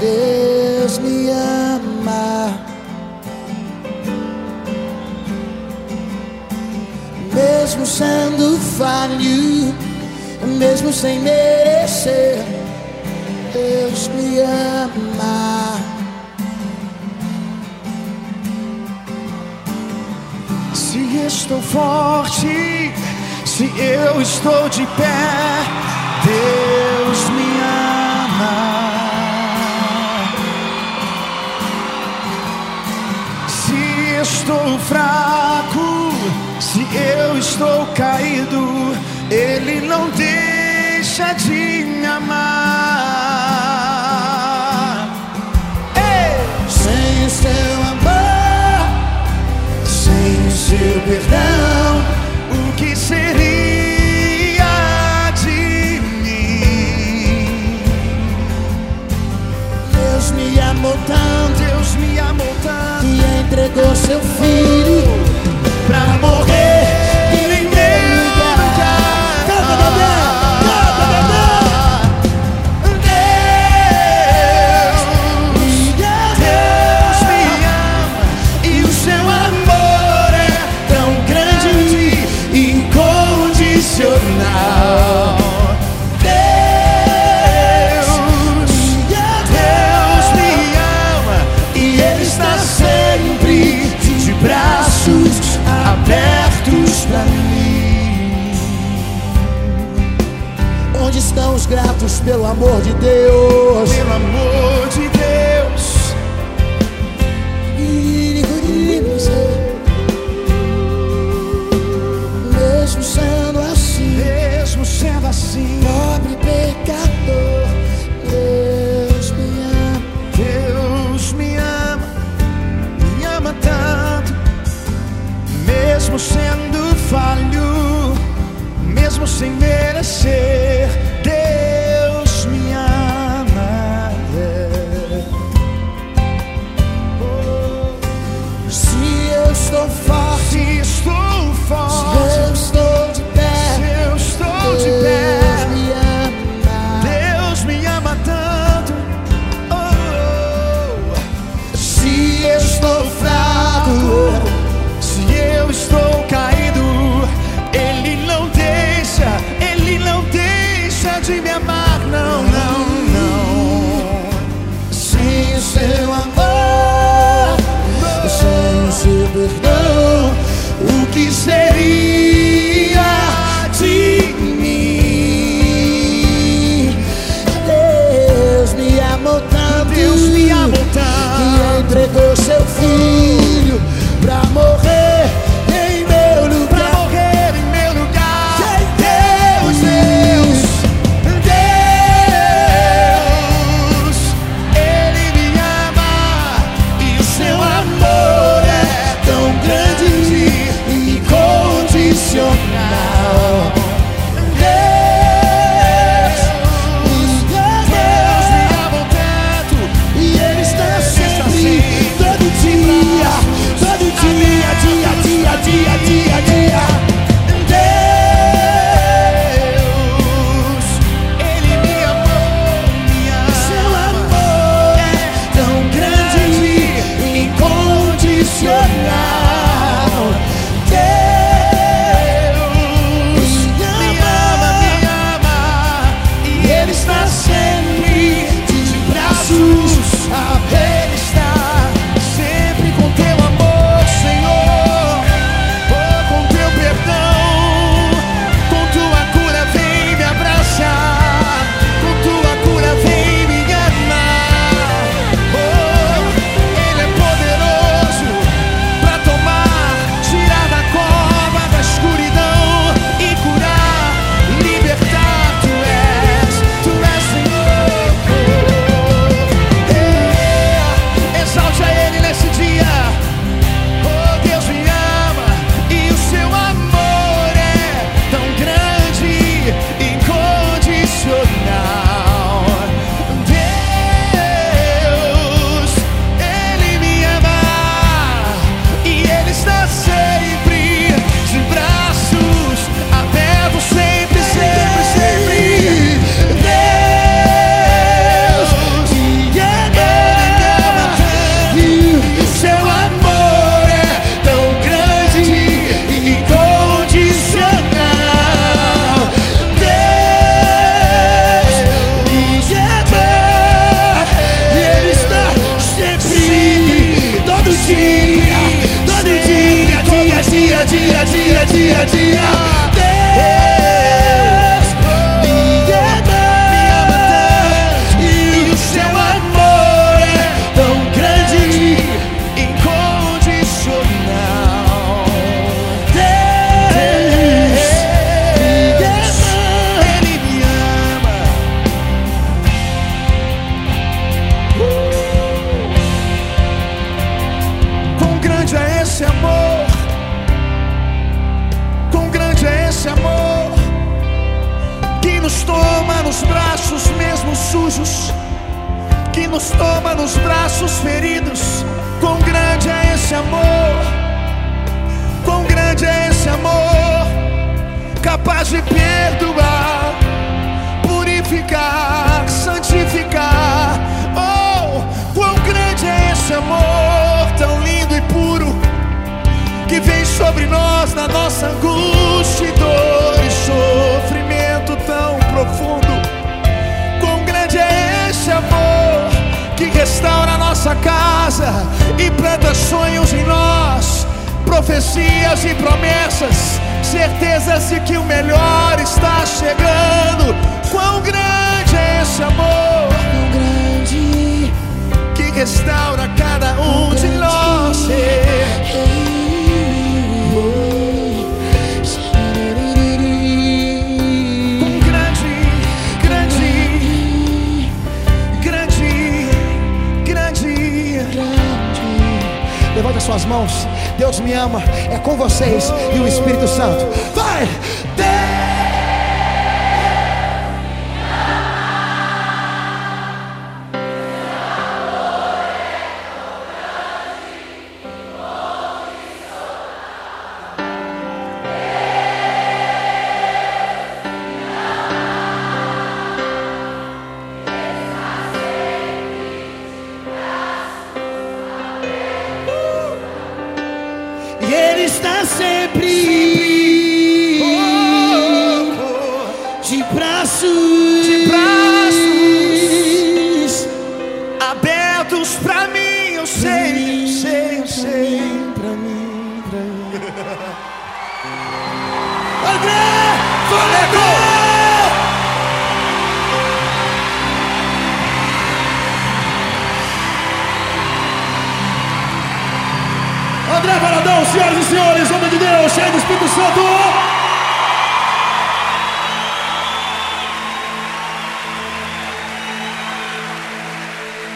Deus me ama, mesmo sendo falho, mesmo sem merecer. Deus me ama. Se estou forte, se eu estou de pé, Deus me ama. Se estou fraco, se eu estou caído, Ele não deixa de me amar. Ei! Sem o seu amor, sem o seu perdão, o que seria de mim? Deus me amou tanto, Deus me amou tanto, e entregou seu filho pra morrer em meu lugar. Canta, bebê! Canta, bebê! Deus me ama, e o seu amor é tão grande e incondicional. Deus me ama, e Ele está sempre de braços abertos. dia, dia, dia, dia. Deus me ama tanto, E o seu amor é tão grande, incondicional. Deus me ama. Ele me ama. Quão grande é esse amor? Quão grande é esse amor que nos toma nos braços mesmo sujos, que nos toma nos braços feridos. Quão grande é esse amor? Quão grande é esse amor, capaz de perdoar, purificar, santificar. Oh, quão grande é esse amor, tão lindo e puro, que vem sobre nós na nossa angústia e dor e sofrimento tão profundo. Quão grande é esse amor que restaura a nossa casa e planta sonhos em nós, profecias e promessas, certezas de que o melhor está chegando. Quão grande é esse amor Tão grande, que restaura cada um de nós. Quão grande, grande, grande, grande. levante as suas mãos. Deus me ama, é com vocês e o Espírito Santo. Vai! E Ele está sempre de braços abertos pra mim. Eu sei, eu sei, eu sei. pra mim. André, Fôlego! André Valadão, senhoras e senhores, homem de Deus, cheio do Espírito Santo.